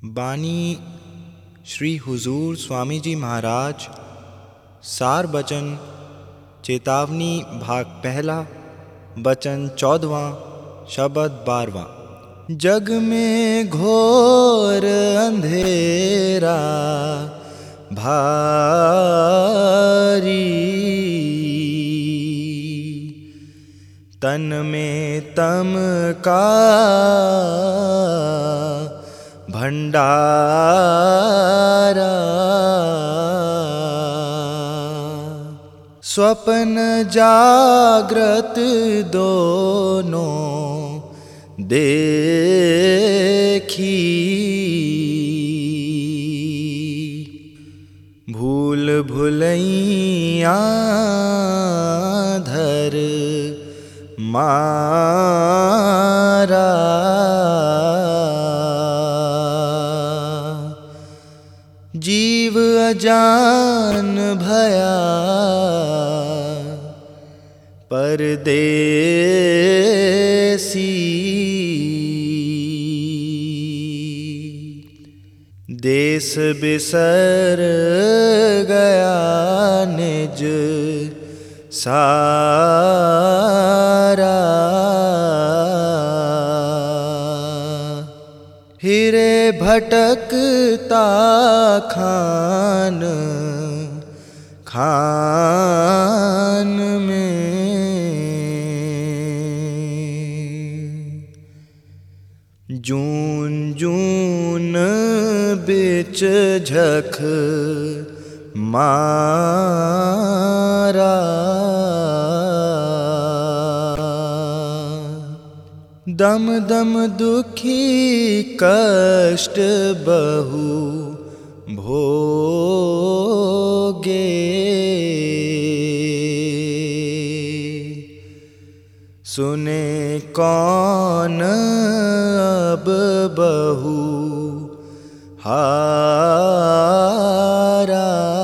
बानी श्री हुजूर स्वामी जी महाराज। सार बचन चेतावनी भाग पहला, बचन 14वां, शब्द 12वां। जग में घोर अंधेरा भारी, तन में तम का भंडारा। स्वप्न जागृत दोनों देखी, भूल भुलैया धर मारा। जीव अजान भया परदेसी, देश बिसर गया निज सारा। हिरे भटकता खान खान में, जून जून बिच झख मारा। दम दम दुखी कष्ट बहु भोगे, सुने कौन अब बहु हारा।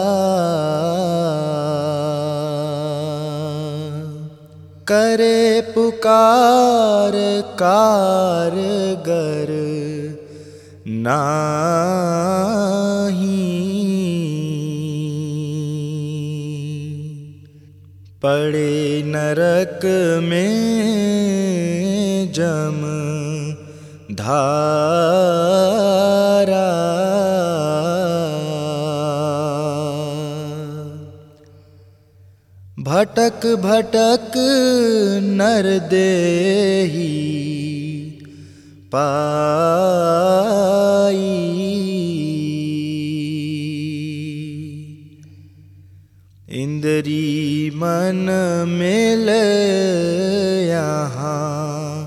करे पुकार कारगर नाही, पड़े नरक में जम धारा। भटक भटक नर देही पाई, इंद्री मन मिल यहाँ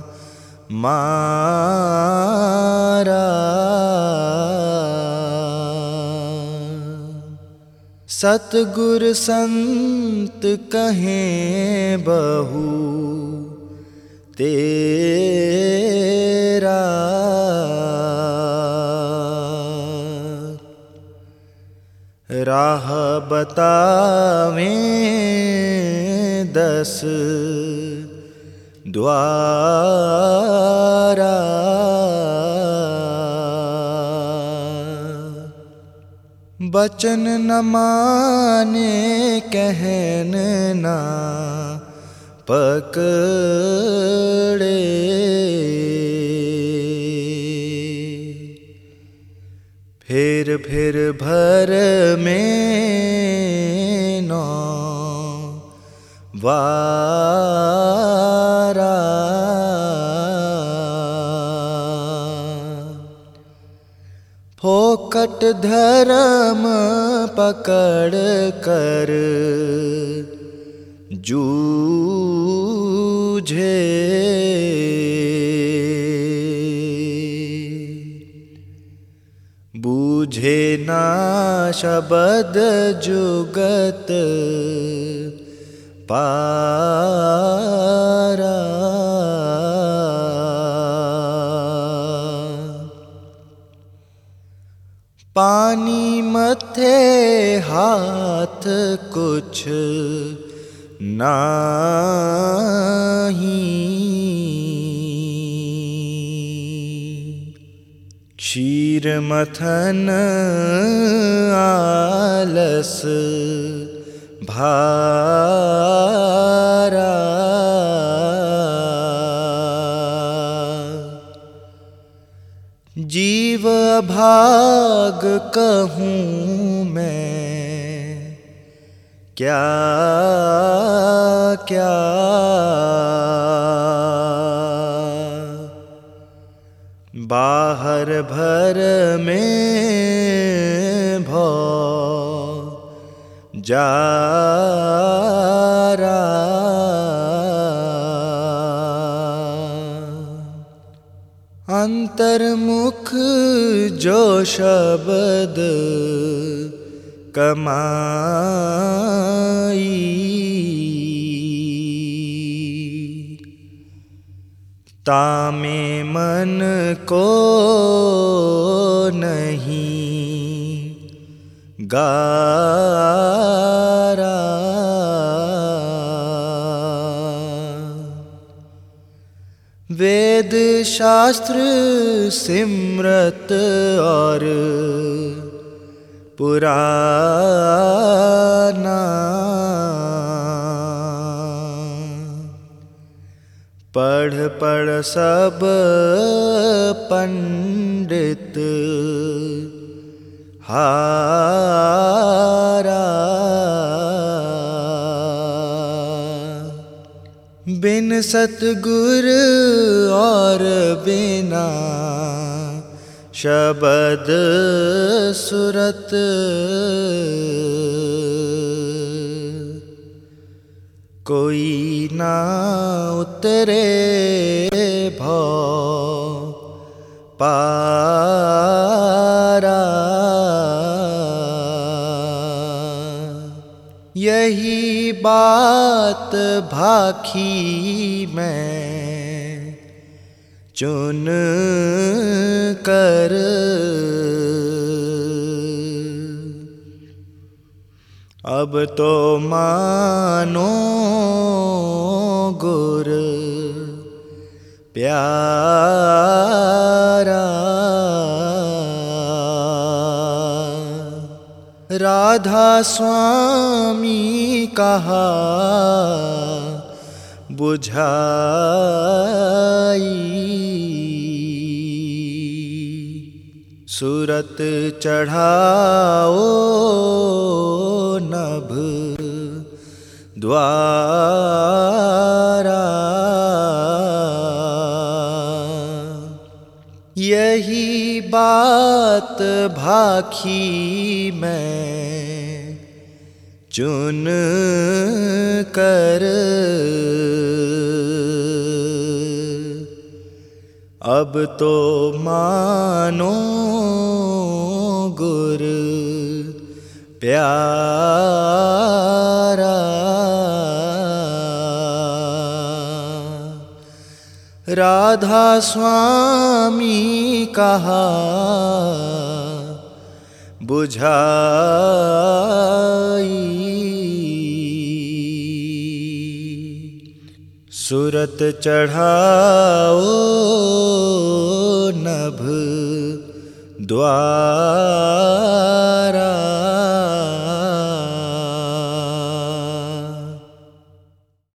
मारा। सतगुर संत कहें बहु तेरा, राह बतावें 10 द्वारा। बचन न माने कहन ना पकड़े, फिर भर में नौ वारा। फोकट धर्म पकड़ कर जूझे, बूझे ना शब्द जुगत पारा। पानी मथे हाथ कुछ नाही, शीर मथन आलस भारा, जीव अभाग कहूँ मैं क्या क्या। बाहर भर में भव जारा, अंतर्मुख जो शब्द कमाई, तामे मन को नहीं गारा। वेद शास्त्र सिमरत और पुराना, पढ़ पढ़ सब पंडित हारा। बिन सतगुर और बिना शबद सुरत, कोई ना उतरे भव पारा। यही बात भाखी मैं चुन कर, अब तो मानो गुर प्यारा। राधा स्वामी कहा बुझाई, सूरत चढ़ाओ नभ द्वारा। यही बात भाखी मैं चुन कर, अब तो मानो गुर प्यारा। राधा स्वामी कहा बुझाई, सूरत चढ़ाओ नभ द्वारा।